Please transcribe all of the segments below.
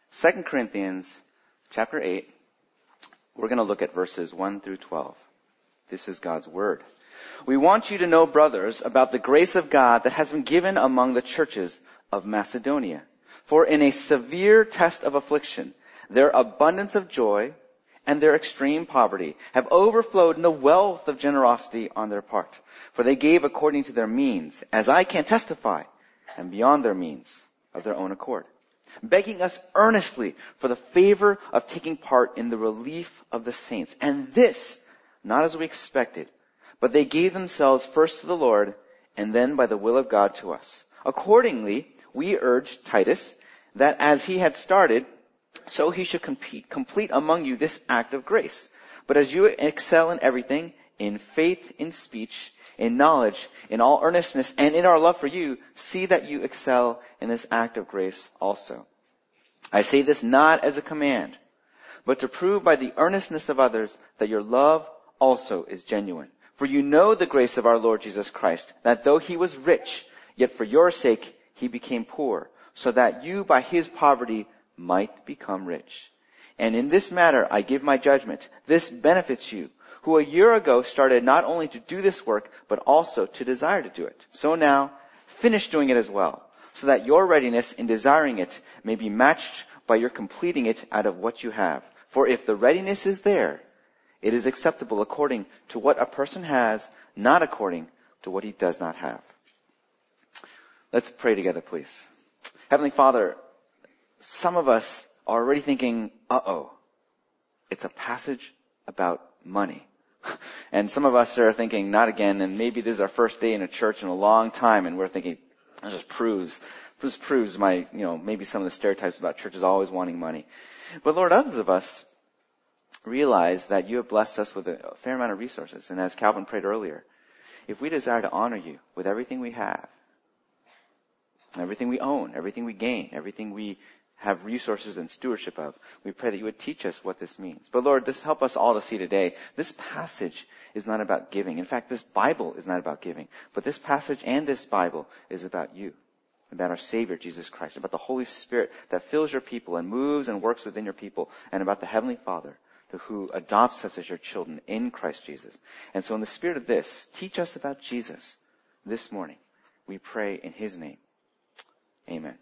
2 Corinthians chapter 8, we're going to look at verses 1 through 12. This is God's word. We want you to know, brothers, about the grace of God that has been given among the churches of Macedonia. For in a severe test of affliction, their abundance of joy and their extreme poverty have overflowed in the wealth of generosity on their part. For they gave according to their means, as I can testify, and beyond their means of their own accord, begging us earnestly for the favor of taking part in the relief of the saints. And this, not as we expected, but they gave themselves first to the Lord, and then by the will of God to us. Accordingly, we urged Titus that as he had started, so he should complete among you this act of grace. But as you excel in everything, in faith, in speech, in knowledge, in all earnestness, and in our love for you, see that you excel in this act of grace also. I say this not as a command, but to prove by the earnestness of others that your love also is genuine. For you know the grace of our Lord Jesus Christ, that though he was rich, yet for your sake he became poor, so that you by his poverty might become rich. And in this matter I give my judgment. This benefits you, who a year ago started not only to do this work, but also to desire to do it. So now, finish doing it as well, so that your readiness in desiring it may be matched by your completing it out of what you have. For if the readiness is there, it is acceptable according to what a person has, not according to what he does not have. Let's pray together, please. Heavenly Father, some of us are already thinking, it's a passage about money. And some of us are thinking, not again, and maybe this is our first day in a church in a long time, and we're thinking, that just proves my, maybe some of the stereotypes about churches always wanting money. But Lord, others of us realize that you have blessed us with a fair amount of resources. And as Calvin prayed earlier, if we desire to honor you with everything we have, everything we own, everything we gain, everything we have resources and stewardship of, we pray that you would teach us what this means. But Lord, this help us all to see today, this passage is not about giving. In fact, this Bible is not about giving. But this passage and this Bible is about you, about our Savior, Jesus Christ, about the Holy Spirit that fills your people and moves and works within your people, and about the Heavenly Father who adopts us as your children in Christ Jesus. And so in the spirit of this, teach us about Jesus this morning. We pray in his name. Amen.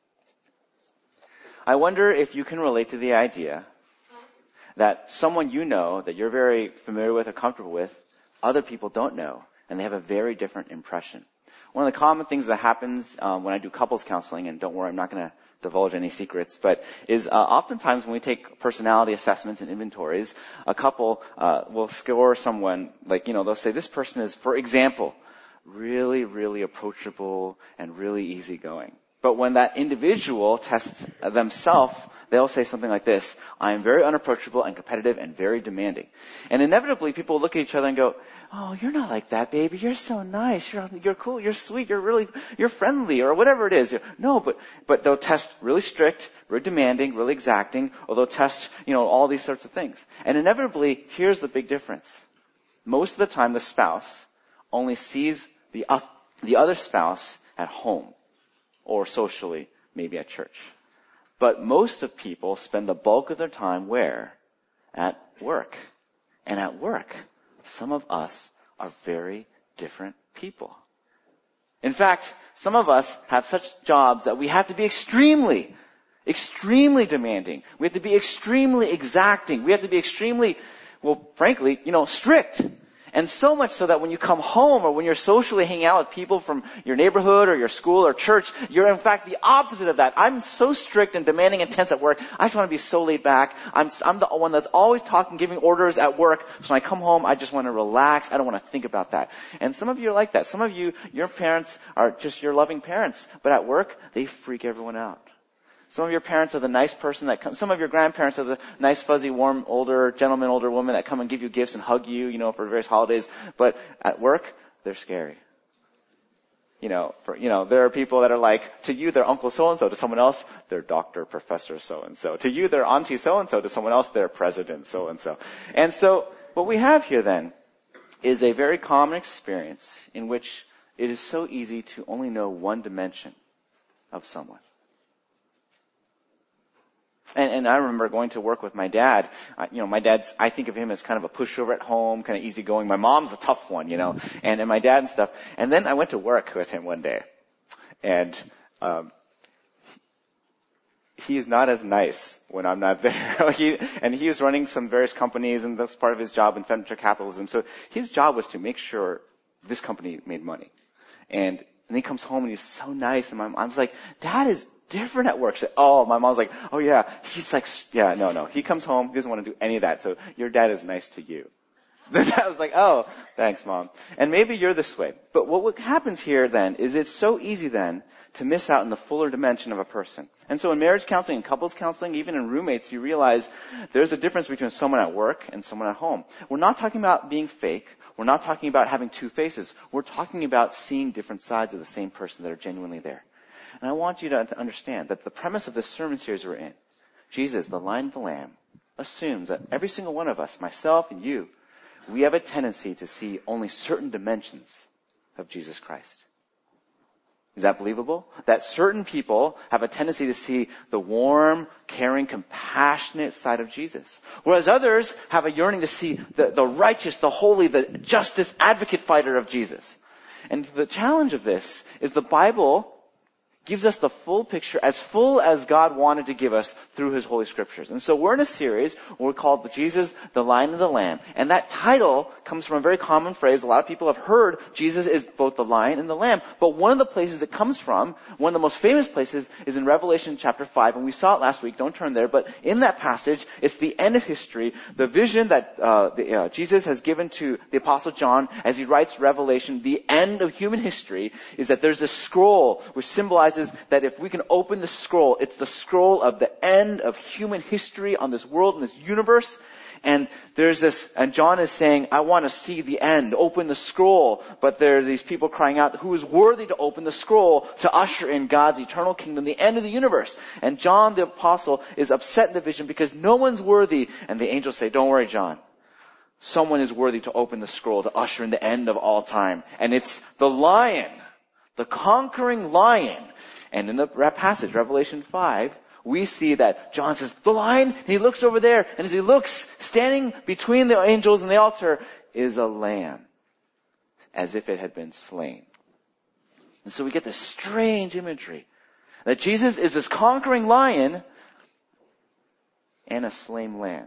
I wonder if you can relate to the idea that someone you know, that you're very familiar with or comfortable with, other people don't know, and they have a very different impression. One of the common things that happens when I do couples counseling, and don't worry, I'm not going to divulge any secrets, but is oftentimes when we take personality assessments and inventories, a couple will score someone, they'll say this person is, for example, really, really approachable and really easygoing. But when that individual tests themselves, they'll say something like this: I am very unapproachable and competitive and very demanding. And inevitably people look at each other and go, oh, you're not like that, baby. You're so nice. You're cool. You're sweet. You're friendly, or whatever it is. No, but they'll test really strict, really demanding, really exacting, or they'll test, all these sorts of things. And inevitably, here's the big difference. Most of the time, the spouse only sees the other spouse at home, or socially, maybe at church. But most of people spend the bulk of their time where? At work. And at work, some of us are very different people. In fact, some of us have such jobs that we have to be extremely demanding. We have to be extremely exacting. We have to be extremely, frankly, strict. And so much so that when you come home or when you're socially hanging out with people from your neighborhood or your school or church, you're in fact the opposite of that. I'm so strict and demanding and intense at work. I just want to be so laid back. I'm the one that's always talking, giving orders at work. So when I come home, I just want to relax. I don't want to think about that. And some of you are like that. Some of you, your parents are just your loving parents. But at work, they freak everyone out. Some of your parents are the nice person that comes. Some of your grandparents are the nice, fuzzy, warm, older gentleman, older woman that come and give you gifts and hug you, for various holidays. But at work, they're scary. There are people that are like, to you, they're Uncle so-and-so. To someone else, they're Dr. Professor so-and-so. To you, they're Auntie so-and-so. To someone else, they're President so-and-so. And so what we have here then is a very common experience in which it is so easy to only know one dimension of someone. And I remember going to work with my dad. My dad's, I think of him as kind of a pushover at home, kind of easygoing. My mom's a tough one, and my dad and stuff. And then I went to work with him one day. And, he's not as nice when I'm not there. He was running some various companies, and that's part of his job in venture capitalism. So his job was to make sure this company made money. And he comes home and he's so nice, and my mom's like, Dad is different at work. She's like, my mom's like, oh yeah. He's like, yeah, no. He comes home, he doesn't want to do any of that. So your dad is nice to you. Then I was like, oh, thanks, Mom. And maybe you're this way. But what happens here then is it's so easy then to miss out in the fuller dimension of a person. And so in marriage counseling and couples counseling, even in roommates, you realize there's a difference between someone at work and someone at home. We're not talking about being fake. We're not talking about having two faces. We're talking about seeing different sides of the same person that are genuinely there. And I want you to understand that the premise of this sermon series we're in, Jesus, the Lion and the Lamb, assumes that every single one of us, myself and you, we have a tendency to see only certain dimensions of Jesus Christ. Is that believable? That certain people have a tendency to see the warm, caring, compassionate side of Jesus. Whereas others have a yearning to see the righteous, the holy, the justice advocate fighter of Jesus. And the challenge of this is the Bible gives us the full picture, as full as God wanted to give us through His Holy Scriptures. And so we're in a series we're called Jesus, the Lion and the Lamb. And that title comes from a very common phrase. A lot of people have heard Jesus is both the Lion and the Lamb. But one of the places it comes from, one of the most famous places, is in Revelation chapter 5. And we saw it last week. Don't turn there. But in that passage, it's the end of history. The vision that Jesus has given to the Apostle John as he writes Revelation, the end of human history, is that there's a scroll which symbolizes that if we can open the scroll, it's the scroll of the end of human history on this world and this universe. And there's this, and John is saying, I want to see the end, open the scroll. But there are these people crying out, who is worthy to open the scroll to usher in God's eternal kingdom, the end of the universe? And John the apostle is upset in the vision because no one's worthy. And the angels say, don't worry, John. Someone is worthy to open the scroll to usher in the end of all time. And it's the Lion, the conquering Lion. And in the passage, Revelation 5, we see that John says, the Lion, and he looks over there, and as he looks, standing between the angels and the altar is a lamb, as if it had been slain. And so we get this strange imagery that Jesus is this conquering Lion and a slain lamb.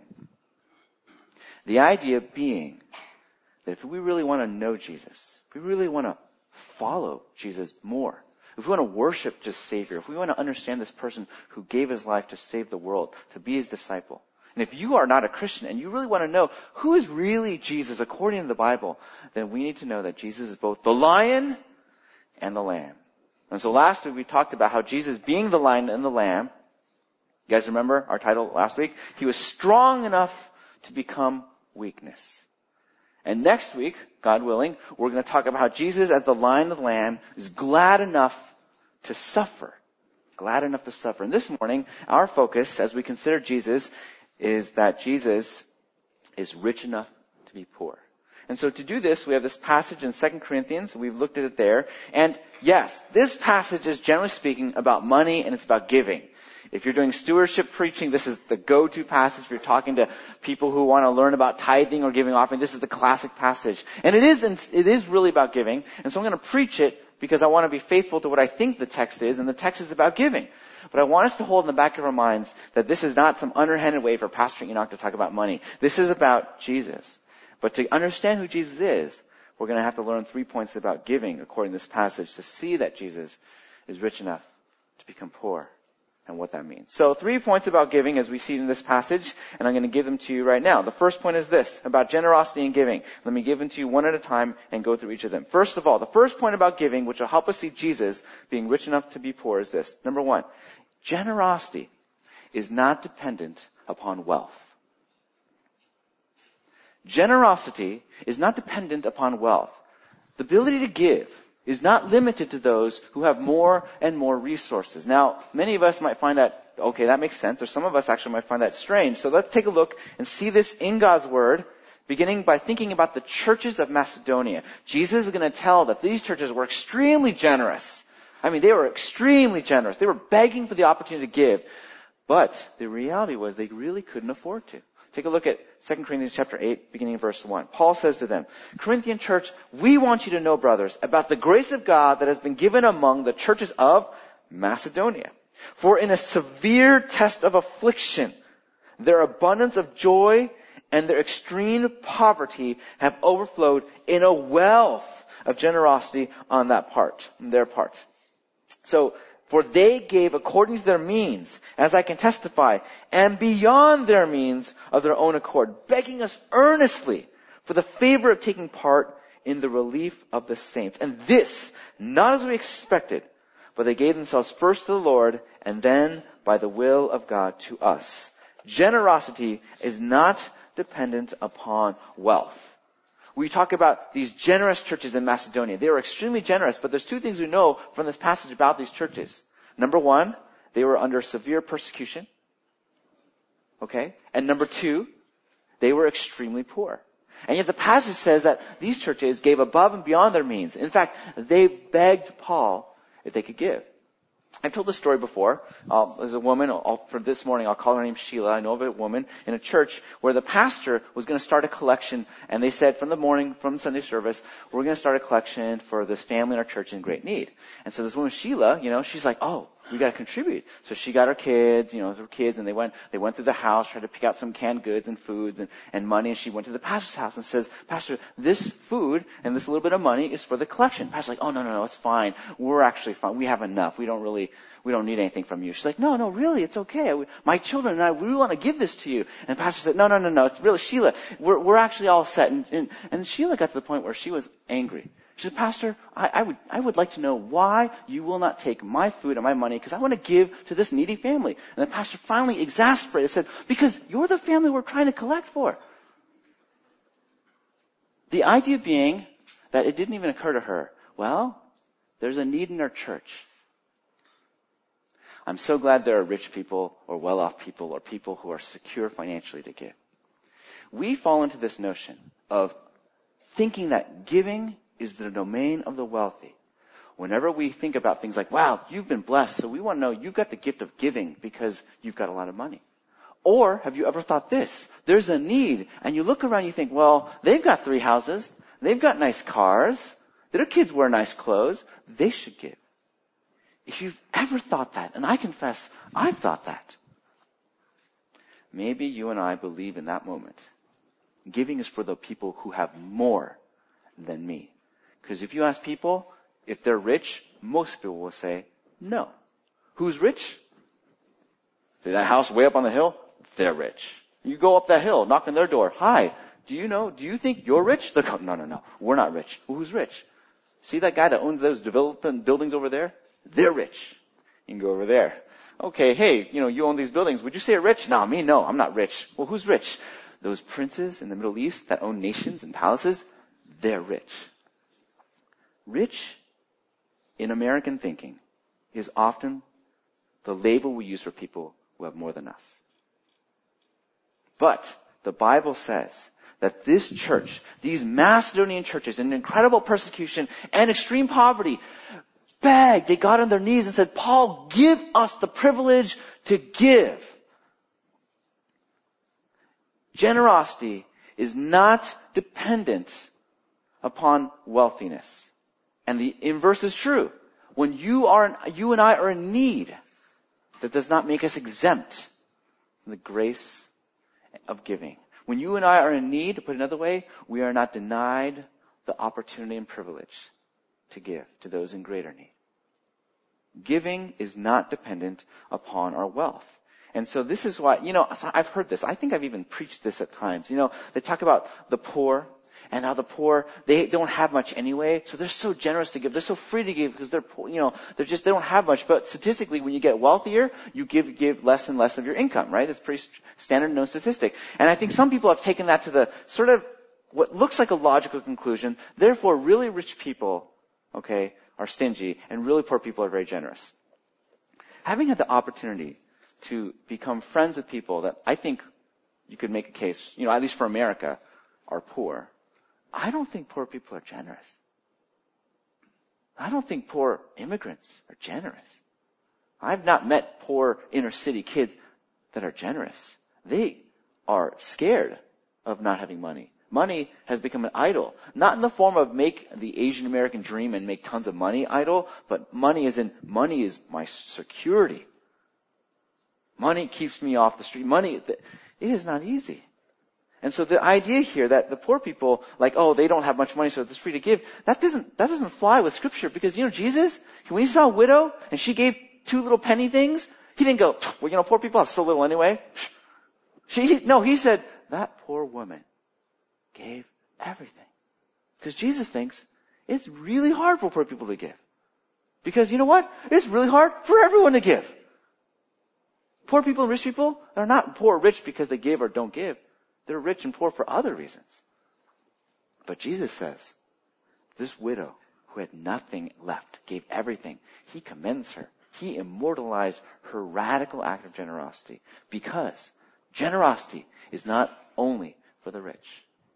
The idea being that if we really want to know Jesus, if we really want to follow Jesus more, if we want to worship just Savior, if we want to understand this person who gave His life to save the world, to be His disciple, and if you are not a Christian and you really want to know who is really Jesus according to the Bible, then we need to know that Jesus is both the Lion and the Lamb. And so last week we talked about how Jesus, being the Lion and the Lamb, you guys remember our title last week? He was strong enough to become weakness. And next week, God willing, we're going to talk about how Jesus, as the Lion and the Lamb, is glad enough to suffer. Glad enough to suffer. And this morning, our focus, as we consider Jesus, is that Jesus is rich enough to be poor. And so to do this, we have this passage in 2 Corinthians. We've looked at it there. And yes, this passage is generally speaking about money and it's about giving. If you're doing stewardship preaching, this is the go-to passage. If you're talking to people who want to learn about tithing or giving offering, this is the classic passage. And it is really about giving. And so I'm going to preach it because I want to be faithful to what I think the text is, and the text is about giving. But I want us to hold in the back of our minds that this is not some underhanded way for Pastor Enoch to talk about money. This is about Jesus. But to understand who Jesus is, we're going to have to learn 3 points about giving according to this passage to see that Jesus is rich enough to become poor. And what that means. So 3 points about giving as we see in this passage, and I'm going to give them to you right now. The first point is this, about generosity and giving. Let me give them to you one at a time and go through each of them. First of all, the first point about giving, which will help us see Jesus being rich enough to be poor, is this. Number 1, generosity is not dependent upon wealth. Generosity is not dependent upon wealth. The ability to give is not limited to those who have more and more resources. Now, many of us might find that, okay, that makes sense, or some of us actually might find that strange. So let's take a look and see this in God's Word, beginning by thinking about the churches of Macedonia. Jesus is going to tell that these churches were extremely generous. I mean, they were extremely generous. They were begging for the opportunity to give. But the reality was they really couldn't afford to. Take a look at 2 Corinthians chapter 8, beginning in verse 1. Paul says to them, Corinthian church, we want you to know, brothers, about the grace of God that has been given among the churches of Macedonia. For in a severe test of affliction, their abundance of joy and their extreme poverty have overflowed in a wealth of generosity on their part. So, for they gave according to their means, as I can testify, and beyond their means of their own accord, begging us earnestly for the favor of taking part in the relief of the saints. And this, not as we expected, but they gave themselves first to the Lord, and then by the will of God to us. Generosity is not dependent upon wealth. We talk about these generous churches in Macedonia. They were extremely generous, but there's two things we know from this passage about these churches. Number one, they were under severe persecution. Okay? And number two, they were extremely poor. And yet the passage says that these churches gave above and beyond their means. In fact, they begged Paul if they could give. I've told this story before. There's a woman, for this morning, I'll call her name Sheila. I know of a woman in a church where the pastor was going to start a collection, and they said from the morning, from Sunday service, we're going to start a collection for this family in our church in great need. And so this woman Sheila, she's like, oh, we got to contribute. So she got her kids, and they went through the house, tried to pick out some canned goods and foods and money, and she went to the pastor's house and says, Pastor, this food and this little bit of money is for the collection. Pastor's like, oh, no, it's fine. We're actually fine. We have enough. We don't need anything from you. She's like, no, really, it's okay. My children and I, we want to give this to you. And the pastor said, no, it's really, Sheila, we're actually all set. And Sheila got to the point where she was angry. She said, Pastor, I would like to know why you will not take my food and my money, because I want to give to this needy family. And the pastor finally exasperated said, because you're the family we're trying to collect for. The idea being that it didn't even occur to her, well, there's a need in our church. I'm so glad there are rich people or well-off people or people who are secure financially to give. We fall into this notion of thinking that giving is the domain of the wealthy. Whenever we think about things like, wow, you've been blessed, so we want to know you've got the gift of giving because you've got a lot of money. Or have you ever thought this? There's a need, and you look around and you think, well, they've got 3 houses, they've got nice cars, their kids wear nice clothes, they should give. If you've ever thought that, and I confess, I've thought that, maybe you and I believe in that moment, giving is for the people who have more than me. Because if you ask people if they're rich, most people will say no. Who's rich? See that house way up on the hill? They're rich. You go up that hill, knock on their door. Hi, do you think you're rich? They'll go, no, we're not rich. Well, who's rich? See that guy that owns those development buildings over there? They're rich. You can go over there. Okay, hey, you own these buildings. Would you say you're rich? No, I'm not rich. Well, who's rich? Those princes in the Middle East that own nations and palaces, they're rich. Rich, in American thinking, is often the label we use for people who have more than us. But the Bible says that this church, these Macedonian churches, in incredible persecution and extreme poverty, they got on their knees and said, Paul, give us the privilege to give. Generosity is not dependent upon wealthiness. And the inverse is true. When you and I are in need, that does not make us exempt from the grace of giving. When you and I are in need, to put it another way, we are not denied the opportunity and privilege to give to those in greater need. Giving is not dependent upon our wealth. And so this is why, I've heard this. I think I've even preached this at times. They talk about the poor and how the poor, they don't have much anyway. So they're so generous to give. They're so free to give because they're poor, they don't have much. But statistically, when you get wealthier, you give less and less of your income, right? That's pretty standard known statistic. And I think some people have taken that to the sort of what looks like a logical conclusion. Therefore, really rich people, are stingy, and really poor people are very generous. Having had the opportunity to become friends with people that I think you could make a case, at least for America, are poor, I don't think poor people are generous. I don't think poor immigrants are generous. I've not met poor inner city kids that are generous, they are scared of not having money. Money has become an idol. Not in the form of make the Asian American dream and make tons of money idol, but money is my security. Money keeps me off the street. It is not easy. And so the idea here that the poor people, they don't have much money, so it's free to give, that doesn't fly with Scripture. Because, Jesus, when he saw a widow and she gave 2 little penny things, he didn't go, poor people have so little anyway. He said, that poor woman gave everything. Because Jesus thinks it's really hard for poor people to give. Because you know what? It's really hard for everyone to give. Poor people and rich people are not poor or rich because they give or don't give. They're rich and poor for other reasons. But Jesus says, this widow who had nothing left, gave everything, he commends her. He immortalized her radical act of generosity. Because generosity is not only for the rich.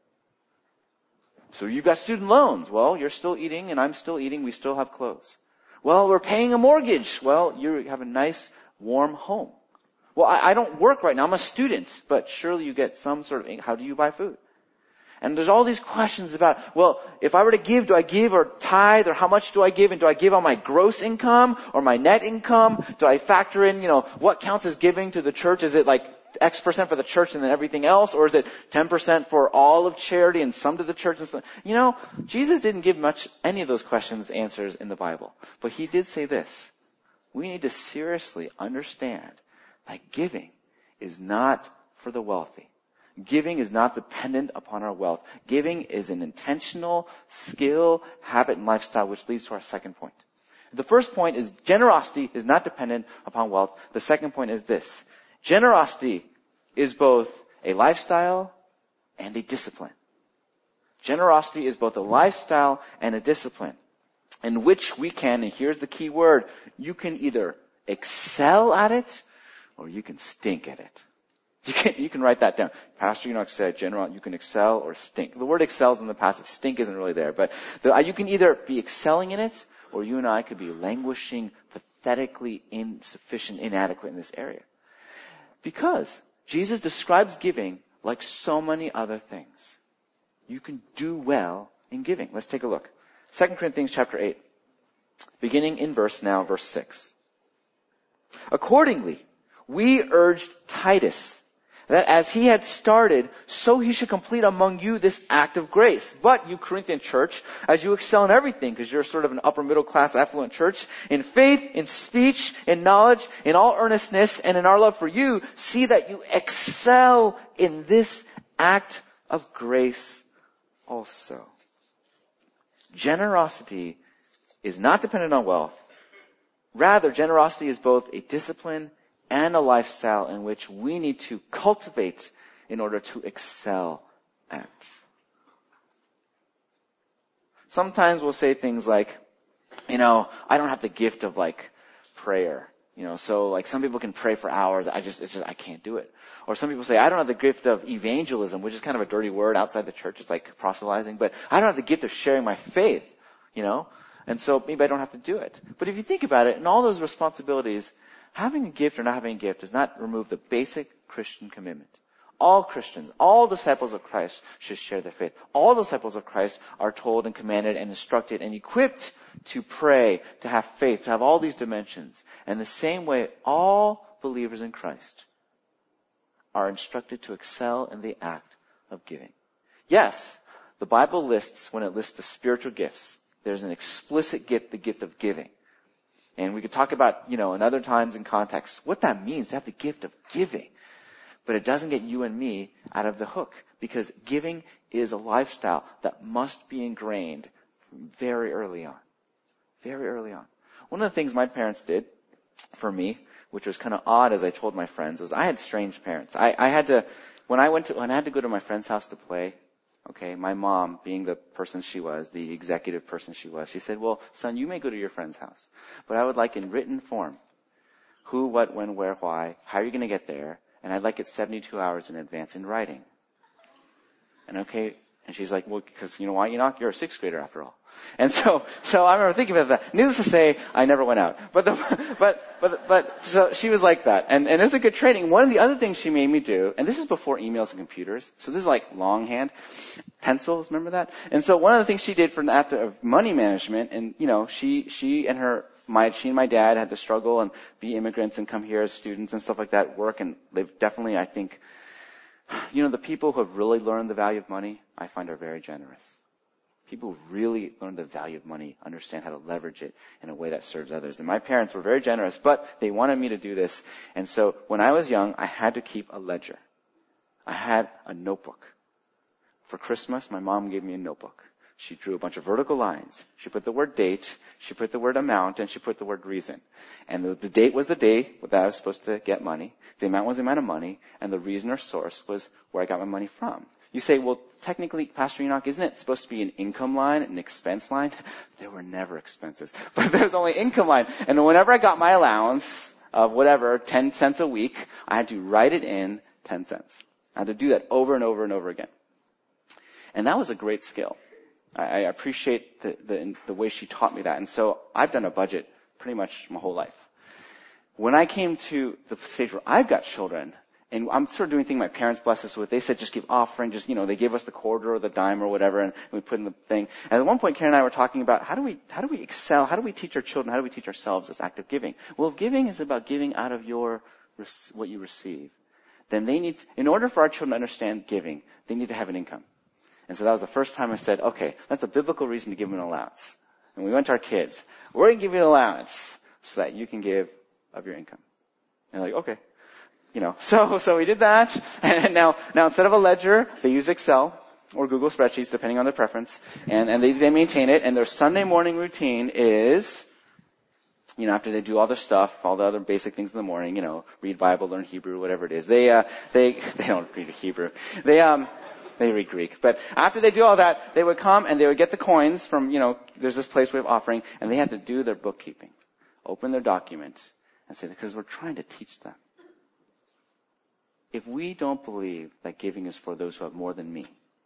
So you've got student loans. Well, you're still eating and I'm still eating. We still have clothes. Well, we're paying a mortgage. Well, you have a nice, warm home. Well, I don't work right now. I'm a student. But surely you get some sort of, how do you buy food? And there's all these questions about, well, if I were to give, do I give or tithe, or how much do I give? And do I give on my gross income or my net income? Do I factor in, what counts as giving to the church? Is it like X% for the church and then everything else? Or is it 10% for all of charity and some to the church and stuff? Jesus didn't give any of those questions answers in the Bible. But he did say this. We need to seriously understand that giving is not for the wealthy. Giving is not dependent upon our wealth. Giving is an intentional skill, habit, and lifestyle, which leads to our second point. The first point is generosity is not dependent upon wealth. The second point is this. Generosity is both a lifestyle and a discipline. Generosity is both a lifestyle and a discipline in which we can, and here's the key word, you can either excel at it or you can stink at it. You can write that down. Pastor Enoch said, you can excel or stink. The word excel is in the passive. Stink isn't really there. But you can either be excelling in it, or you and I could be languishing, pathetically insufficient, inadequate in this area. Because Jesus describes giving like so many other things. You can do well in giving. Let's take a look. 2 Corinthians chapter 8, beginning in verse 6. Accordingly, we urged Titus that as he had started, so he should complete among you this act of grace. But you Corinthian church, as you excel in everything, because you're sort of an upper middle class affluent church, in faith, in speech, in knowledge, in all earnestness, and in our love for you, see that you excel in this act of grace also. Generosity is not dependent on wealth. Rather, generosity is both a discipline and a lifestyle in which we need to cultivate in order to excel at. Sometimes we'll say things like, I don't have the gift of prayer. So some people can pray for hours. I can't do it. Or some people say, I don't have the gift of evangelism, which is kind of a dirty word outside the church. It's like proselytizing. But I don't have the gift of sharing my faith, And so maybe I don't have to do it. But if you think about it, in all those responsibilities, having a gift or not having a gift does not remove the basic Christian commitment. All Christians, all disciples of Christ should share their faith. All disciples of Christ are told and commanded and instructed and equipped to pray, to have faith, to have all these dimensions. And the same way, all believers in Christ are instructed to excel in the act of giving. Yes, the Bible lists, when it lists the spiritual gifts, there's an explicit gift, the gift of giving. And we could talk about, in other times and contexts, what that means to have the gift of giving. But it doesn't get you and me out of the hook, because giving is a lifestyle that must be ingrained very early on. Very early on. One of the things my parents did for me, which was kind of odd as I told my friends, was I had strange parents. I had to go to my friend's house to play, okay, my mom, being the person she was, the executive person she was, she said, well, son, you may go to your friend's house, but I would like in written form, who, what, when, where, why, how are you going to get there, and I'd like it 72 hours in advance in writing. And okay, And she's like, well, because you know why, Enoch? You're a 6th grader after all. And so I remember thinking about that. Needless to say, I never went out. But so she was like that. And it's a good training. One of the other things she made me do, and this is before emails and computers, so this is like longhand, pencils, remember that? And so one of the things she did for an act of money management, and she and my dad had to struggle and be immigrants and come here as students and stuff like that, work, and they've definitely, I think, the people who have really learned the value of money, I find are very generous. People who really learn the value of money understand how to leverage it in a way that serves others. And my parents were very generous, but they wanted me to do this. And so when I was young, I had to keep a ledger. I had a notebook. For Christmas, my mom gave me a notebook. She drew a bunch of vertical lines. She put the word date, she put the word amount, and she put the word reason. And the date was the day that I was supposed to get money. The amount was the amount of money, and the reason or source was where I got my money from. You say, well, technically, Pastor Enoch, isn't it supposed to be an income line, an expense line? There were never expenses, but there's only income line. And whenever I got my allowance of whatever, 10 cents a week, I had to write it in 10 cents. I had to do that over and over and over again. And that was a great skill. I appreciate the way she taught me that. And so I've done a budget pretty much my whole life. When I came to the stage where I've got children, and I'm sort of doing things my parents blessed us with, they said just give offering, they gave us the quarter or the dime or whatever, and we put in the thing. And at one point, Karen and I were talking about how do we excel, how do we teach our children, how do we teach ourselves this act of giving? Well, if giving is about giving out of what you receive, then in order for our children to understand giving, they need to have an income. And so that was the first time I said, okay, that's a biblical reason to give them an allowance. And we went to our kids, we're going to give you an allowance so that you can give of your income. And they're like, okay. So we did that. And now instead of a ledger, they use Excel or Google spreadsheets, depending on their preference. And they maintain it. And their Sunday morning routine is, after they do all their stuff, all the other basic things in the morning, read Bible, learn Hebrew, whatever it is. They don't read Hebrew. They read Greek. But after they do all that, they would come and they would get the coins from, there's this place we have offering, and they had to do their bookkeeping. Open their document and say, because we're trying to teach them. If we don't believe that giving is for those who have more than me,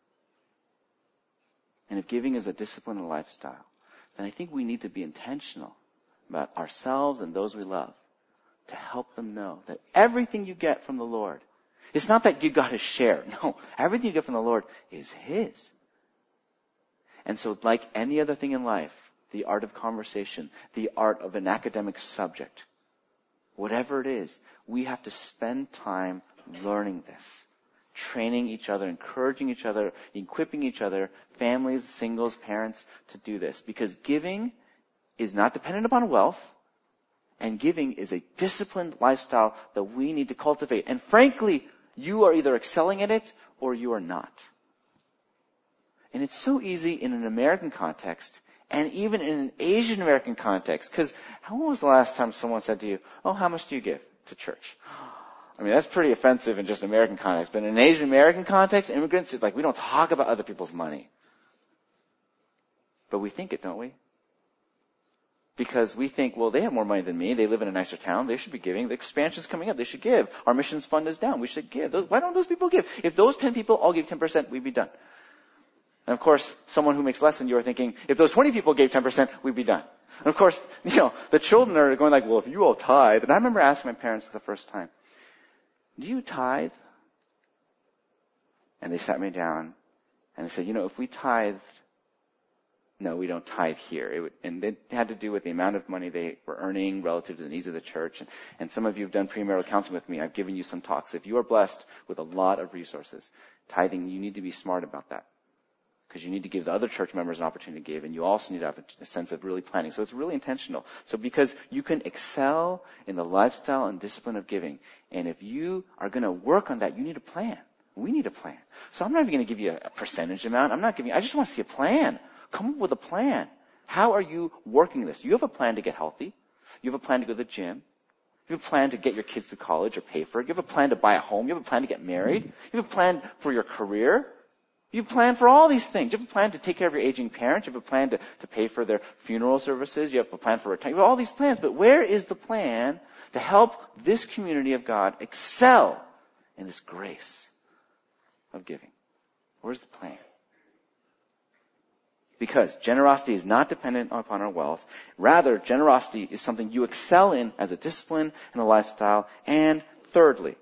and if giving is a discipline and lifestyle, then I think we need to be intentional about ourselves and those we love to help them know that everything you get from the Lord, it's not that you got His share. No, everything you get from the Lord is His. And so like any other thing in life, the art of conversation, the art of an academic subject, whatever it is, we have to spend time learning this, training each other, encouraging each other, equipping each other, families, singles, parents, to do this. Because giving is not dependent upon wealth, and giving is a disciplined lifestyle that we need to cultivate. And frankly, you are either excelling at it or you are not. And it's so easy in an American context, and even in an Asian American context, because when was the last time someone said to you, oh, how much do you give to church? I mean, that's pretty offensive in just American context. But in an Asian American context, immigrants, it's like we don't talk about other people's money. But we think it, don't we? Because we think, well, they have more money than me. They live in a nicer town. They should be giving. The expansion's coming up. They should give. Our missions fund is down. We should give. Why don't those people give? If those 10 people all gave 10%, we'd be done. And of course, someone who makes less than you are thinking, if those 20 people gave 10%, we'd be done. And of course, the children are going like, well, if you all tithe. And I remember asking my parents the first time, do you tithe? And they sat me down and they said, if we tithed, no, we don't tithe here. And it had to do with the amount of money they were earning relative to the needs of the church. And some of you have done premarital counseling with me. I've given you some talks. If you are blessed with a lot of resources, tithing, you need to be smart about that. Because you need to give the other church members an opportunity to give, and you also need to have a sense of really planning. So it's really intentional. So because you can excel in the lifestyle and discipline of giving, and if you are going to work on that, you need a plan. We need a plan. So I'm not even going to give you a percentage amount. I just want to see a plan. Come up with a plan. How are you working this? You have a plan to get healthy. You have a plan to go to the gym. You have a plan to get your kids to college or pay for it. You have a plan to buy a home. You have a plan to get married. You have a plan for your career. You plan for all these things. You have a plan to take care of your aging parents. You have a plan to pay for their funeral services. You have a plan for retirement. You have all these plans. But where is the plan to help this community of God excel in this grace of giving? Where's the plan? Because generosity is not dependent upon our wealth. Rather, generosity is something you excel in as a discipline and a lifestyle. And thirdly,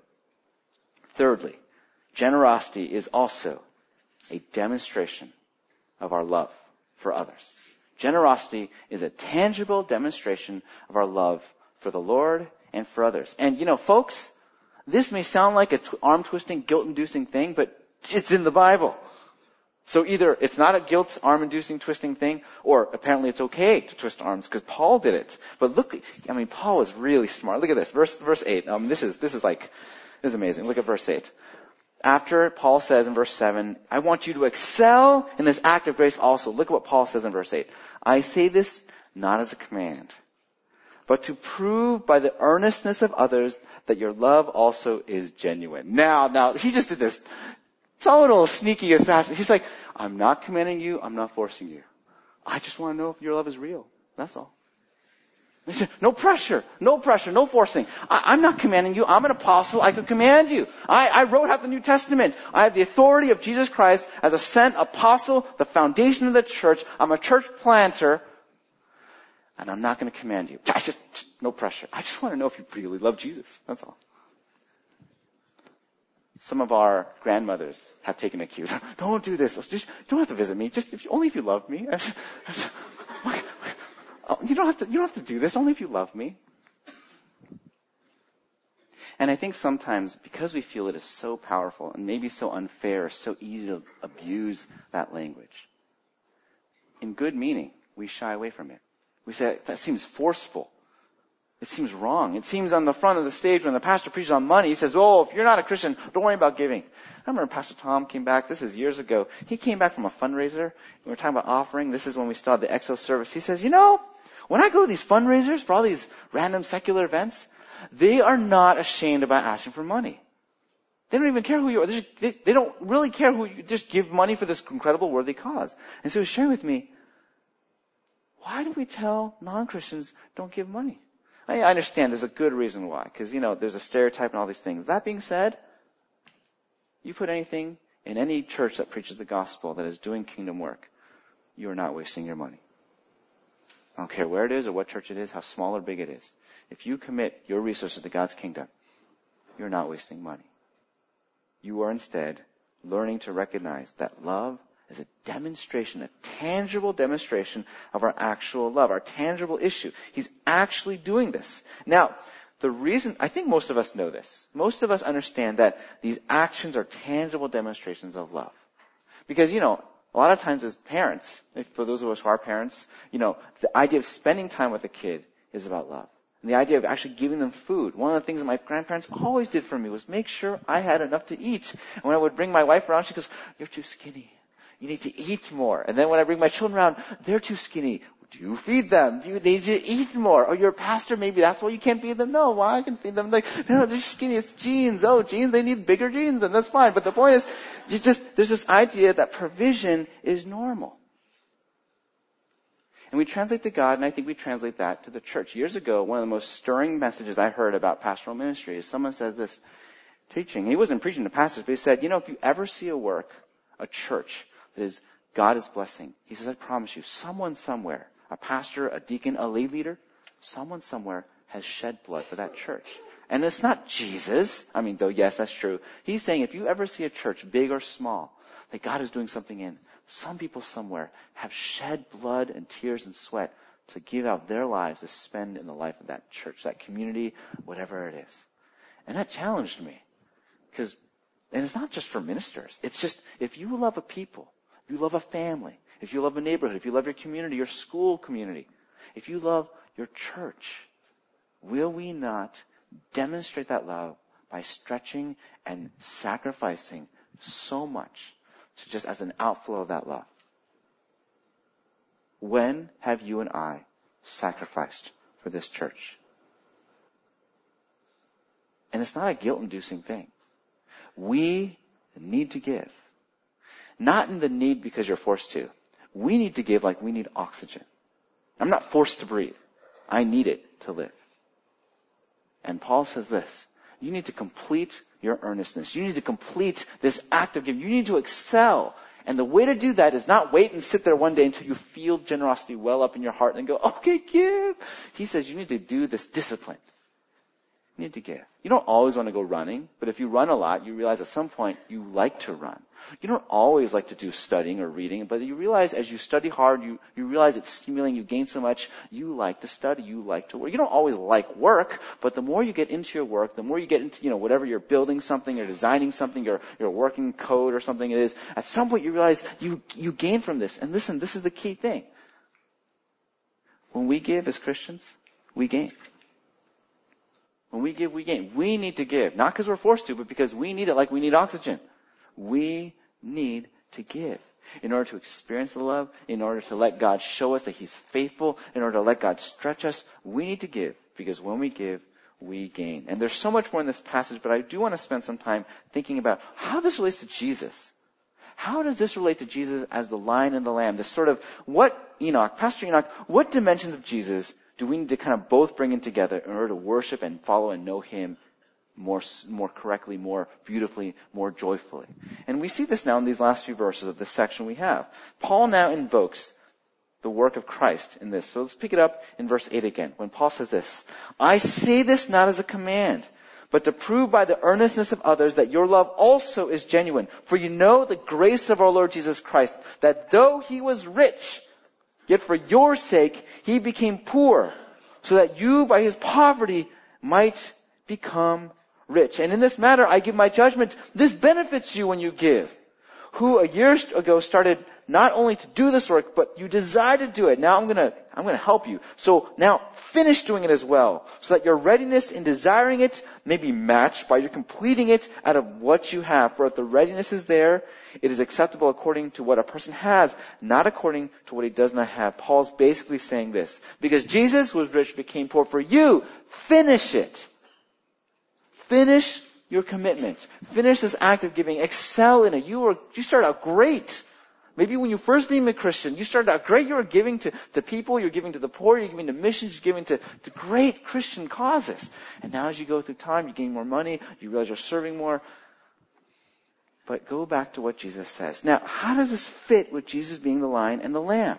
generosity is also a demonstration of our love for others. Generosity is a tangible demonstration of our love for the Lord and for others. And folks, this may sound like an arm-twisting, guilt-inducing thing, but it's in the Bible. So either it's not a guilt, arm-inducing, twisting thing, or apparently it's okay to twist arms because Paul did it. But Paul was really smart. Look at this, verse 8. This is amazing. Look at verse 8. After Paul says in verse 7, I want you to excel in this act of grace also. Look at what Paul says in verse 8. I say this not as a command, but to prove by the earnestness of others that your love also is genuine. Now, he just did this total sneaky assassin. He's like, I'm not commanding you, I'm not forcing you. I just want to know if your love is real. That's all. No pressure, no forcing. I'm not commanding you. I'm an apostle. I could command you. I wrote out the New Testament. I have the authority of Jesus Christ as a sent apostle, the foundation of the church. I'm a church planter. And I'm not going to command you. No pressure. I just want to know if you really love Jesus. That's all. Some of our grandmothers have taken a cue. Don't do this. You don't have to visit me. Only if you love me. You don't have to do this, only if you love me. And I think sometimes, because we feel it is so powerful and maybe so unfair, so easy to abuse that language, in good meaning, we shy away from it. We say, that seems forceful. It seems wrong. It seems on the front of the stage when the pastor preaches on money, he says, if you're not a Christian, don't worry about giving. I remember Pastor Tom came back, this is years ago. He came back from a fundraiser. We were talking about offering. This is when we started the EXO service. He says, when I go to these fundraisers for all these random secular events, they are not ashamed about asking for money. They don't even care who you are. They don't really care who you just give money for this incredible worthy cause. And so he was sharing with me, why do we tell non-Christians don't give money? I understand there's a good reason why, because, there's a stereotype and all these things. That being said, you put anything in any church that preaches the gospel that is doing kingdom work, you are not wasting your money. I don't care where it is or what church it is, how small or big it is. If you commit your resources to God's kingdom, you're not wasting money. You are instead learning to recognize that love is a demonstration, a tangible demonstration of our actual love, our tangible issue. He's actually doing this. Now, the reason, I think most of us know this. Most of us understand that these actions are tangible demonstrations of love. Because, a lot of times as parents, for those of us who are parents, the idea of spending time with a kid is about love. And the idea of actually giving them food. One of the things that my grandparents always did for me was make sure I had enough to eat. And when I would bring my wife around, she goes, you're too skinny. You need to eat more. And then when I bring my children around, they're too skinny. Do you feed them? Do you need to eat more? Or you're a pastor, maybe that's why you can't feed them. No, why I can feed them? No, they're skinny. It's genes. Genes, they need bigger genes, and that's fine. But the point is, there's this idea that provision is normal. And we translate to God, and I think we translate that to the church. Years ago, one of the most stirring messages I heard about pastoral ministry is someone says this teaching. He wasn't preaching to pastors, but he said, if you ever see a church that is God is blessing, he says, I promise you, someone somewhere, a pastor, a deacon, a lay leader, someone somewhere has shed blood for that church. And it's not Jesus. Though, yes, that's true. He's saying if you ever see a church, big or small, that God is doing something in, some people somewhere have shed blood and tears and sweat to give out their lives to spend in the life of that church, that community, whatever it is. And that challenged me. And it's not just for ministers. It's just, if you love a people, if you love a family, if you love a neighborhood, if you love your community, your school community, if you love your church, will we not demonstrate that love by stretching and sacrificing so much to just as an outflow of that love? When have you and I sacrificed for this church? And it's not a guilt-inducing thing. We need to give. Not in the need because you're forced to. We need to give like we need oxygen. I'm not forced to breathe. I need it to live. And Paul says this, you need to complete your earnestness. You need to complete this act of giving. You need to excel And the way to do that is not wait and sit there one day until you feel generosity well up in your heart and go, okay, give. He says you need to do this discipline. You need to give. You don't always want to go running, but if you run a lot, you realize at some point you like to run. You don't always like to do studying or reading, but you realize as you study hard, you realize it's stimulating, you gain so much, you like to study, you like to work. You don't always like work, but the more you get into your work, the more you get into, whatever you're building something, you're designing something, you're working code or something it is, at some point you realize you gain from this. And listen, this is the key thing. When we give as Christians, we gain. When we give, we gain. We need to give. Not because we're forced to, but because we need it like we need oxygen. We need to give. In order to experience the love, in order to let God show us that He's faithful, in order to let God stretch us, we need to give. Because when we give, we gain. And there's so much more in this passage, but I do want to spend some time thinking about how this relates to Jesus. How does this relate to Jesus as the Lion and the Lamb? This sort of, Pastor Enoch, what dimensions of Jesus do we need to kind of both bring in together in order to worship and follow and know Him more correctly, more beautifully, more joyfully? And we see this now in these last few verses of this section we have. Paul now invokes the work of Christ in this. So let's pick it up in verse 8 again, when Paul says this, I say this not as a command, but to prove by the earnestness of others that your love also is genuine. For you know the grace of our Lord Jesus Christ, that though He was rich, yet for your sake He became poor, so that you by His poverty might become rich. And in this matter I give my judgment. This benefits you when you give, who a year ago started not only to do this work, but you desire to do it. Now I'm gonna help you. So now finish doing it as well, so that your readiness in desiring it may be matched by your completing it out of what you have. For if the readiness is there, it is acceptable according to what a person has, not according to what he does not have. Paul's basically saying this. Because Jesus was rich, became poor for you, finish it. Finish your commitment. Finish this act of giving. Excel in it. You started out great. Maybe when you first became a Christian, you started out great. You were giving to people, you're giving to the poor, you're giving to missions, you're giving to great Christian causes. And now as you go through time, you gain more money, you realize you're serving more. But go back to what Jesus says. Now, how does this fit with Jesus being the Lion and the Lamb?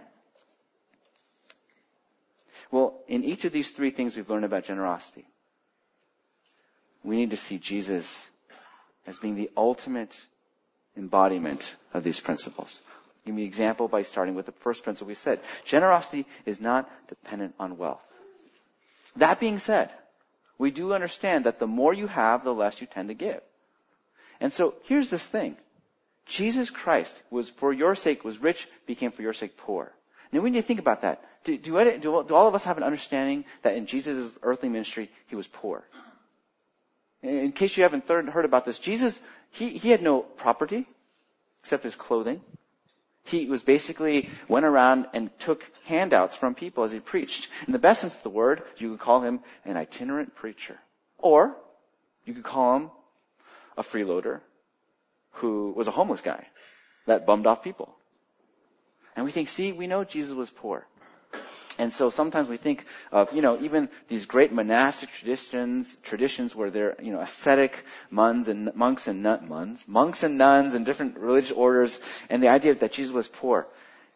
Well, in each of these three things we've learned about generosity, we need to see Jesus as being the ultimate embodiment of these principles. Give me an example by starting with the first principle we said. Generosity is not dependent on wealth. That being said, we do understand that the more you have, the less you tend to give. And so here's this thing. Jesus Christ was for your sake, was rich, became for your sake poor. Now we need to think about that. Do all of us have an understanding that in Jesus' earthly ministry, He was poor? In case you haven't heard about this, Jesus, he had no property except His clothing. He was basically went around and took handouts from people as He preached. In the best sense of the word, you could call Him an itinerant preacher. Or you could call Him a freeloader who was a homeless guy that bummed off people. And we think, we know Jesus was poor. And so sometimes we think of, even these great monastic traditions where they're, ascetic monks and nuns and different religious orders, and the idea that Jesus was poor.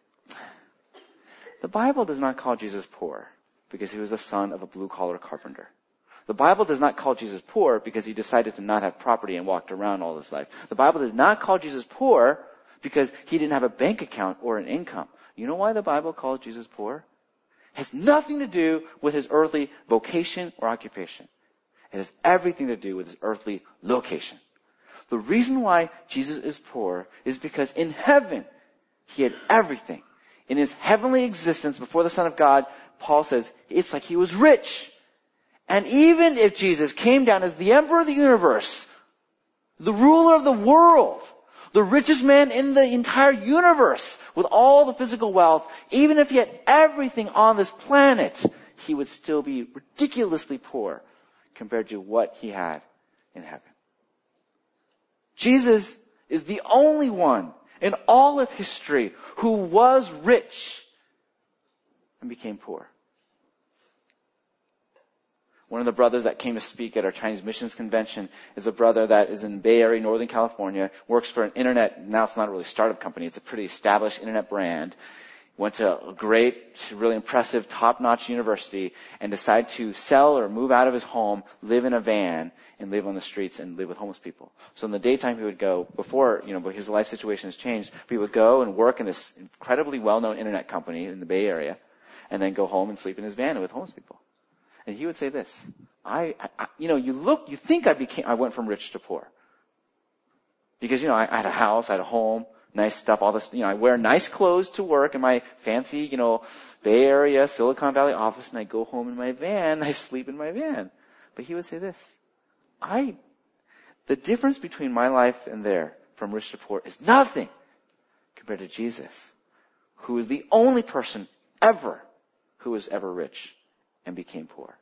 The Bible does not call Jesus poor because He was the son of a blue-collar carpenter. The Bible does not call Jesus poor because He decided to not have property and walked around all His life. The Bible does not call Jesus poor because He didn't have a bank account or an income. You know why the Bible calls Jesus poor? Has nothing to do with His earthly vocation or occupation. It has everything to do with His earthly location. The reason why Jesus is poor is because in heaven, He had everything. In His heavenly existence before the Son of God, Paul says, it's like He was rich. And even if Jesus came down as the Emperor of the universe, the ruler of the world, the richest man in the entire universe, with all the physical wealth, even if He had everything on this planet, He would still be ridiculously poor compared to what He had in heaven. Jesus is the only one in all of history who was rich and became poor. One of the brothers that came to speak at our Chinese Missions Convention is a brother that is in the Bay Area, Northern California, works for an internet, now it's not really a startup company, it's a pretty established internet brand. Went to a great, really impressive, top-notch university and decided to sell or move out of his home, live in a van, and live on the streets and live with homeless people. So in the daytime he would go, before, but his life situation has changed, he would go and work in this incredibly well-known internet company in the Bay Area, and then go home and sleep in his van with homeless people. And he would say this, you think I went from rich to poor. Because, I had a house, I had a home, nice stuff, all this, I wear nice clothes to work in my fancy, Bay Area, Silicon Valley office, and I go home in my van, I sleep in my van. But he would say this, the difference between my life and there, from rich to poor, is nothing compared to Jesus, who is the only person ever who was ever rich and became poor.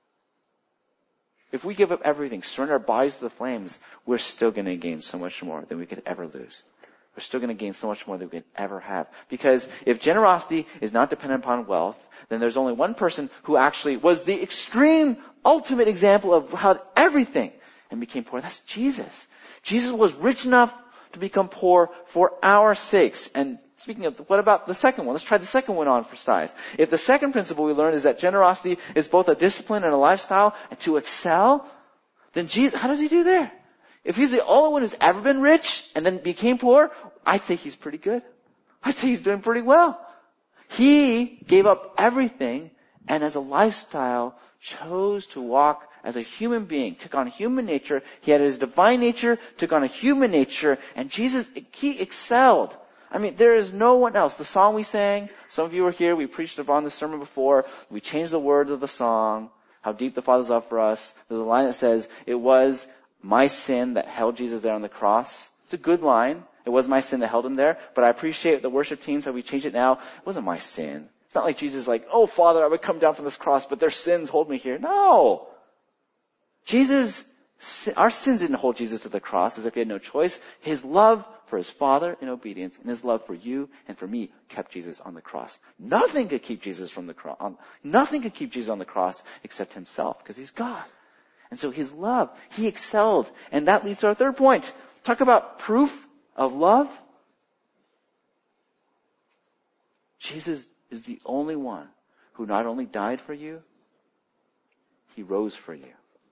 If we give up everything, surrender our bodies to the flames, we're still going to gain so much more than we could ever lose. We're still going to gain so much more than we could ever have. Because if generosity is not dependent upon wealth, then there's only one person who actually was the extreme, ultimate example of how everything and became poor. That's Jesus. Jesus was rich enough to become poor for our sakes. And speaking of, what about the second one? Let's try the second one on for size. If the second principle we learned is that generosity is both a discipline and a lifestyle, and to excel, then Jesus, how does he do there? If he's the only one who's ever been rich and then became poor, I'd say he's pretty good. I'd say he's doing pretty well. He gave up everything and as a lifestyle chose to walk as a human being, took on human nature. He had his divine nature, took on a human nature, and Jesus, he excelled. There is no one else. The song we sang, some of you were here, we preached upon this sermon before, we changed the words of the song, How Deep the Father's Love for Us. There's a line that says, it was my sin that held Jesus there on the cross. It's a good line. It was my sin that held him there, but I appreciate the worship teams, how we changed it now. It wasn't my sin. It's not like Jesus is like, oh Father, I would come down from this cross, but their sins hold me here. No! Our sins didn't hold Jesus to the cross as if he had no choice. His love for his Father in obedience and his love for you and for me kept Jesus on the cross. Nothing could keep Jesus from the cross. Nothing could keep Jesus on the cross except himself, because he's God. And so his love, he excelled. And that leads to our third point. Talk about proof of love. Jesus is the only one who not only died for you, he rose for you.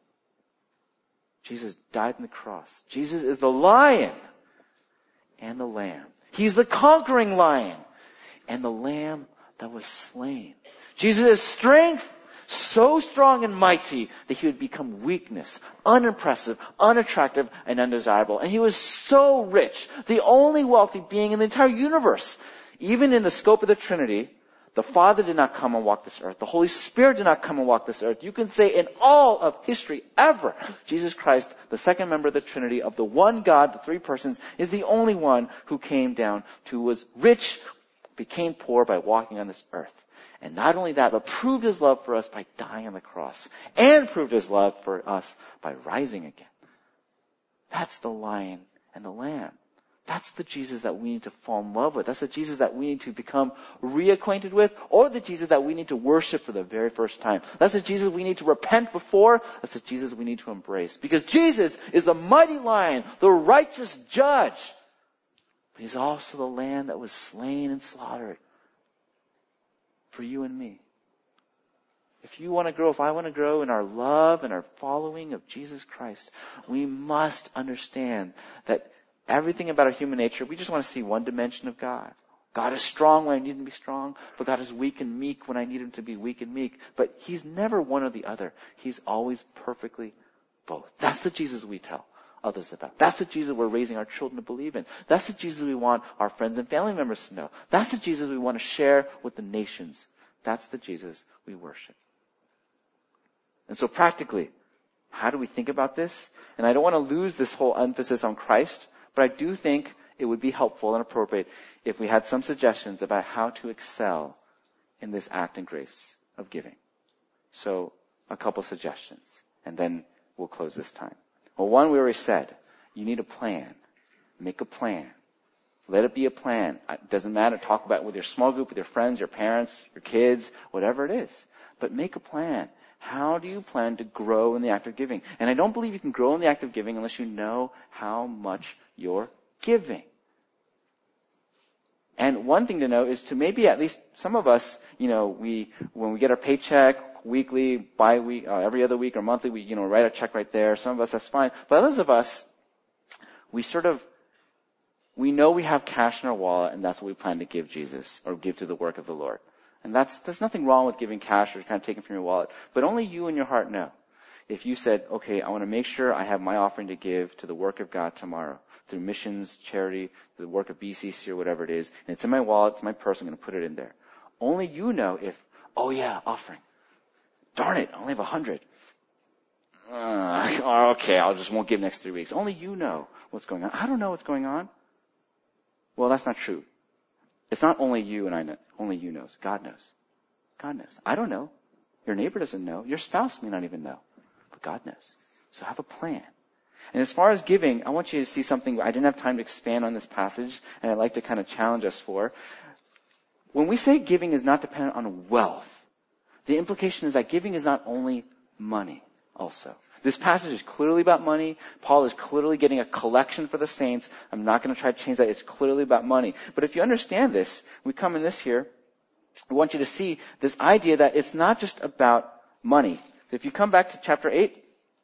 Jesus died on the cross. Jesus is the lion and the lamb. He's the conquering lion and the lamb that was slain. Jesus is strength, so strong and mighty that he would become weakness, unimpressive, unattractive, and undesirable. And he was so rich, the only wealthy being in the entire universe. Even in the scope of the Trinity, the Father did not come and walk this earth. The Holy Spirit did not come and walk this earth. You can say in all of history ever, Jesus Christ, the second member of the Trinity, of the one God, the three persons, is the only one who came down, who was rich, became poor by walking on this earth. And not only that, but proved his love for us by dying on the cross. And proved his love for us by rising again. That's the lion and the lamb. That's the Jesus that we need to fall in love with. That's the Jesus that we need to become reacquainted with, or the Jesus that we need to worship for the very first time. That's the Jesus we need to repent before. That's the Jesus we need to embrace. Because Jesus is the mighty lion, the righteous judge. But he's also the lamb that was slain and slaughtered for you and me. If you want to grow, if I want to grow in our love and our following of Jesus Christ, we must understand that everything about our human nature, we just want to see one dimension of God. God is strong when I need him to be strong, but God is weak and meek when I need him to be weak and meek. But he's never one or the other. He's always perfectly both. That's the Jesus we tell others about. That's the Jesus we're raising our children to believe in. That's the Jesus we want our friends and family members to know. That's the Jesus we want to share with the nations. That's the Jesus we worship. And so practically, how do we think about this? And I don't want to lose this whole emphasis on Christ, but I do think it would be helpful and appropriate if we had some suggestions about how to excel in this act and grace of giving. So, a couple suggestions, and then we'll close this time. Well, one we already said, you need a plan. Make a plan. Let it be a plan. It doesn't matter. Talk about it with your small group, with your friends, your parents, your kids, whatever it is. But make a plan. How do you plan to grow in the act of giving? And I don't believe you can grow in the act of giving unless you know how much you're giving. And one thing to know is to maybe at least some of us, when we get our paycheck weekly, every other week or monthly, we write a check right there. Some of us, that's fine. But others of us, we know we have cash in our wallet and that's what we plan to give Jesus or give to the work of the Lord. And there's nothing wrong with giving cash or kind of taking from your wallet, but only you in your heart know. If you said, okay, I want to make sure I have my offering to give to the work of God tomorrow, through missions, charity, the work of BCC or whatever it is, and it's in my wallet, it's my purse, I'm going to put it in there. Only you know if, oh yeah, offering. Darn it, I only have 100. Okay, won't give next 3 weeks. Only you know what's going on. I don't know what's going on. Well, that's not true. It's not only you and I know. Only you knows. God knows. God knows. I don't know. Your neighbor doesn't know. Your spouse may not even know. But God knows. So have a plan. And as far as giving, I want you to see something I didn't have time to expand on this passage, and I'd like to kind of challenge us for. When we say giving is not dependent on wealth, the implication is that giving is not only money also. This passage is clearly about money. Paul is clearly getting a collection for the saints. I'm not going to try to change that. It's clearly about money. But if you understand this, we come in this here, I want you to see this idea that it's not just about money. If you come back to chapter 8,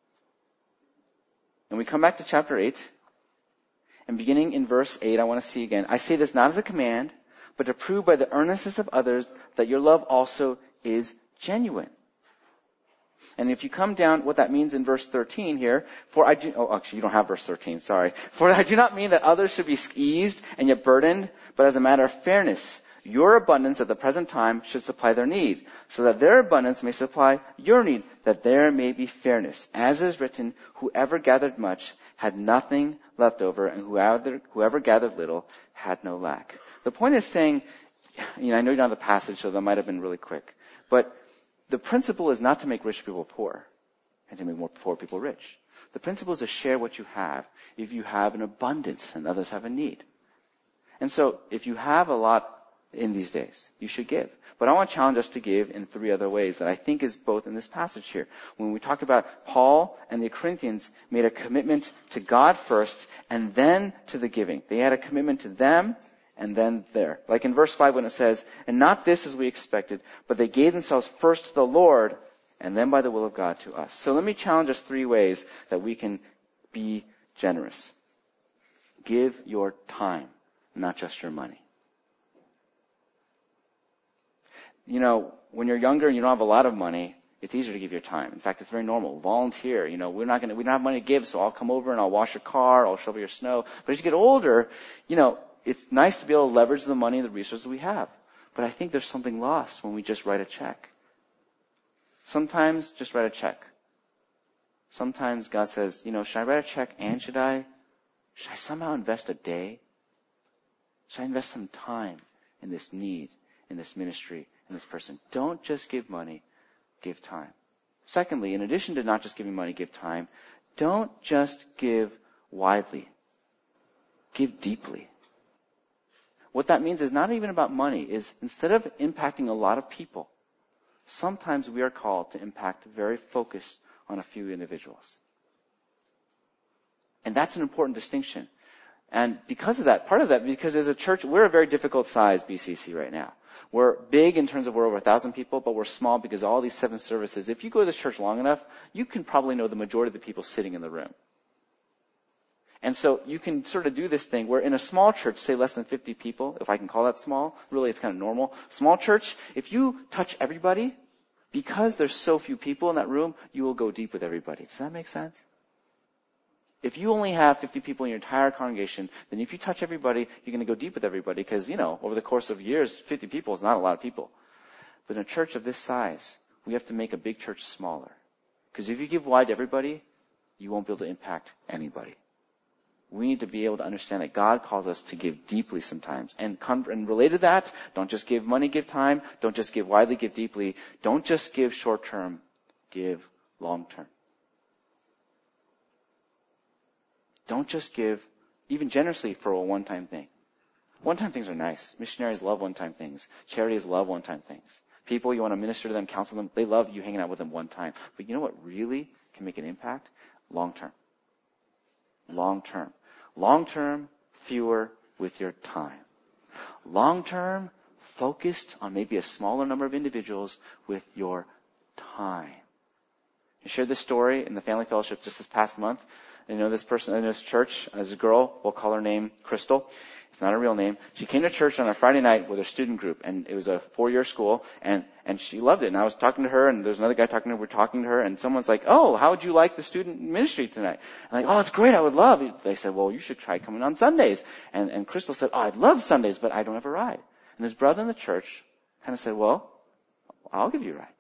and we come back to chapter 8, and beginning in verse 8, I want to see again, I say this not as a command, but to prove by the earnestness of others that your love also is genuine. And if you come down, what that means in verse 13 here, actually you don't have verse 13, sorry. For I do not mean that others should be eased and yet burdened, but as a matter of fairness, your abundance at the present time should supply their need, so that their abundance may supply your need, that there may be fairness. As is written, whoever gathered much had nothing left over, and whoever gathered little had no lack. The point is saying, I know you don't have the passage, so that might have been really quick, but the principle is not to make rich people poor and to make more poor people rich. The principle is to share what you have if you have an abundance and others have a need. And so if you have a lot in these days, you should give. But I want to challenge us to give in 3 other ways that I think is both in this passage here. When we talk about Paul and the Corinthians made a commitment to God first and then to the giving. They had a commitment to them and then there. Like in verse 5 when it says, and not this as we expected, but they gave themselves first to the Lord and then by the will of God to us. So let me challenge us 3 ways that we can be generous. Give your time, not just your money. When you're younger and you don't have a lot of money, it's easier to give your time. In fact, it's very normal. Volunteer. We don't have money to give, so I'll come over and I'll wash your car, I'll shovel your snow. But as you get older, it's nice to be able to leverage the money and the resources we have. But I think there's something lost when we just write a check. Sometimes just write a check. Sometimes God says, should I write a check and should I somehow invest a day? Should I invest some time in this need, in this ministry, in this person? Don't just give money, give time. Secondly, in addition to not just giving money, give time. Don't just give widely. Give deeply. What that means is not even about money, is instead of impacting a lot of people, sometimes we are called to impact very focused on a few individuals. And that's an important distinction. And because of that, because as a church, we're a very difficult size BCC right now. We're big in terms of we're over 1,000 people, but we're small because all these 7 services, if you go to this church long enough, you can probably know the majority of the people sitting in the room. And so you can sort of do this thing where in a small church, say less than 50 people, if I can call that small, really it's kind of normal. Small church, if you touch everybody, because there's so few people in that room, you will go deep with everybody. Does that make sense? If you only have 50 people in your entire congregation, then if you touch everybody, you're going to go deep with everybody because, over the course of years, 50 people is not a lot of people. But in a church of this size, we have to make a big church smaller. Because if you give wide to everybody, you won't be able to impact anybody. We need to be able to understand that God calls us to give deeply sometimes. And related to that, don't just give money, give time. Don't just give widely, give deeply. Don't just give short term, give long term. Don't just give even generously for a one-time thing. One-time things are nice. Missionaries love one-time things. Charities love one-time things. people, you want to minister to them, counsel them. They love you hanging out with them one time. But you know what really can make an impact? Long term. Long term. Long term, fewer with your time. Long term, focused on maybe a smaller number of individuals with your time. I shared this story in the family fellowship just this past month. You know, this person in this church, as a girl, we'll call her name Crystal. It's not a real name. She came to church on a Friday night with her student group, and it was a 4-year school, and she loved it. And I was talking to her, and there's another guy talking to her, we're talking to her, and someone's like, oh, how would you like the student ministry tonight? I'm like, oh, it's great, I would love it. They said, well, you should try coming on Sundays. And Crystal said, oh, I'd love Sundays, but I don't have a ride. And this brother in the church kind of said, well, I'll give you a ride.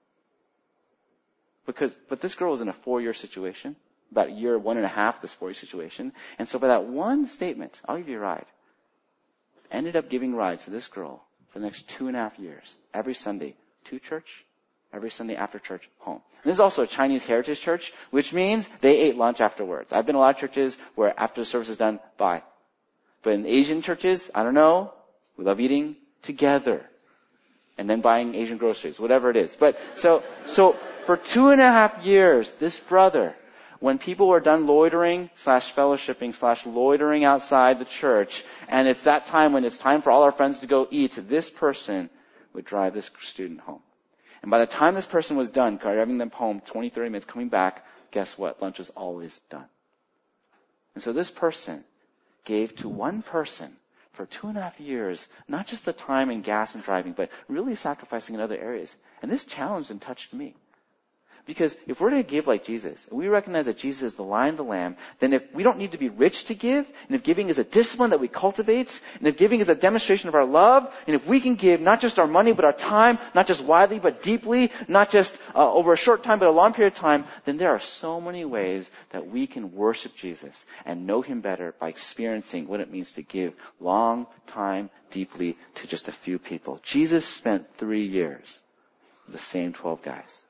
But this girl was in a 4-year situation, about a year, 1.5, this 4-year situation. And so by that one statement, I'll give you a ride, ended up giving rides to this girl for the next 2.5 years, every Sunday to church, every Sunday after church, home. And this is also a Chinese heritage church, which means they ate lunch afterwards. I've been in a lot of churches where after the service is done, bye. But in Asian churches, I don't know, we love eating together. And then buying Asian groceries, whatever it is. But so for 2.5 years, this brother, when people were done loitering / fellowshipping / loitering outside the church, and it's that time when it's time for all our friends to go eat, this person would drive this student home. And by the time this person was done, driving them home, 20, 30 minutes, coming back, guess what? Lunch was always done. And so this person gave to one person for 2.5 years, not just the time and gas and driving, but really sacrificing in other areas. And this challenged and touched me. Because if we're to give like Jesus, and we recognize that Jesus is the Lion of the Lamb, then if we don't need to be rich to give, and if giving is a discipline that we cultivate, and if giving is a demonstration of our love, and if we can give not just our money but our time, not just widely but deeply, not just over a short time but a long period of time, then there are so many ways that we can worship Jesus and know Him better by experiencing what it means to give long time, deeply to just a few people. Jesus spent 3 years with the same 12 guys.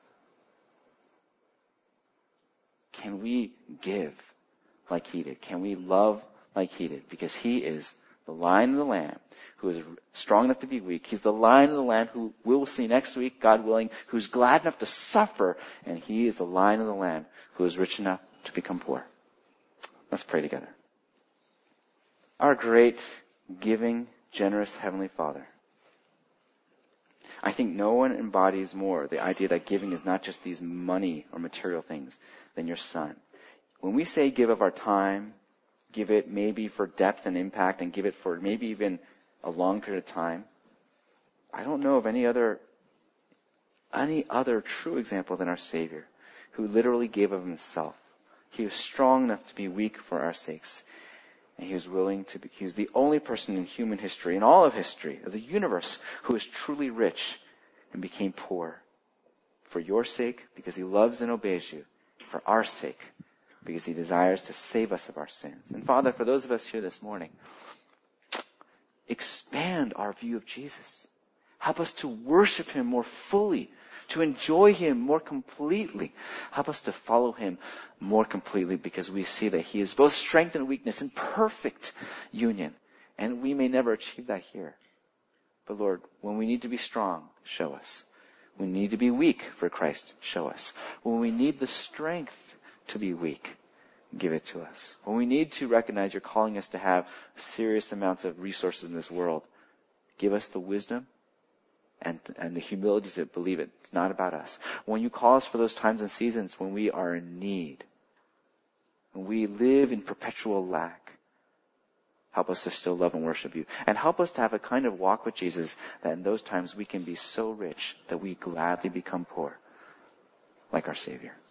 Can we give like He did? Can we love like He did? Because He is the Lion of the Lamb who is strong enough to be weak. He's the Lion of the Lamb who we'll see next week, God willing, who's glad enough to suffer. And He is the Lion of the Lamb who is rich enough to become poor. Let's pray together. Our great, giving, generous Heavenly Father, I think no one embodies more the idea that giving is not just these money or material things than your Son. When we say give of our time, give it maybe for depth and impact, and give it for maybe even a long period of time, I don't know of any other true example than our Savior, who literally gave of Himself. He was strong enough to be weak for our sakes. And He was willing to be, He was the only person in human history, in all of history, of the universe, who was truly rich and became poor. For your sake, because He loves and obeys you. For our sake, because He desires to save us of our sins. And Father, for those of us here this morning, expand our view of Jesus. Help us to worship Him more fully, to enjoy Him more completely. Help us to follow Him more completely, because we see that He is both strength and weakness in perfect union. And we may never achieve that here. But Lord, when we need to be strong, show us. When we need to be weak for Christ, show us. When we need the strength to be weak, give it to us. When we need to recognize You're calling us to have serious amounts of resources in this world, give us the wisdom and the humility to believe it. It's not about us. When You call us for those times and seasons when we are in need, when we live in perpetual lack, help us to still love and worship You. And help us to have a kind of walk with Jesus that in those times we can be so rich that we gladly become poor, like our Savior.